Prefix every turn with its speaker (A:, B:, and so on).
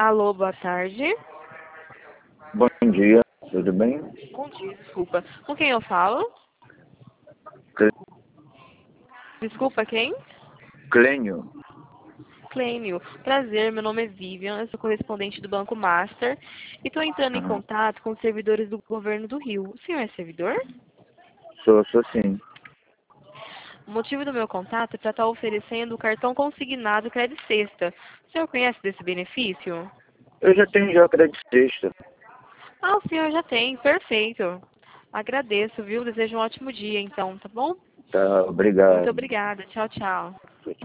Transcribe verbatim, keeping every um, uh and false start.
A: Alô, boa tarde.
B: Bom dia, tudo bem?
A: Bom dia, desculpa. Com quem eu falo? Desculpa, quem?
B: Clênio.
A: Clênio. Prazer, meu nome é Vivian, eu sou correspondente do Banco Master e estou entrando em
B: Aham.
A: contato com os servidores do governo do Rio. O senhor é servidor?
B: Sou, sou sim.
A: O motivo do meu contato é para estar oferecendo o cartão consignado Crédito Sexta. O senhor conhece desse benefício?
B: Eu já tenho já crédito sexta.
A: Ah, o senhor já tem, perfeito. Agradeço, viu? Desejo um ótimo dia, então, tá bom?
B: Tá,
A: Muito
B: obrigado.
A: obrigada. Tchau, tchau.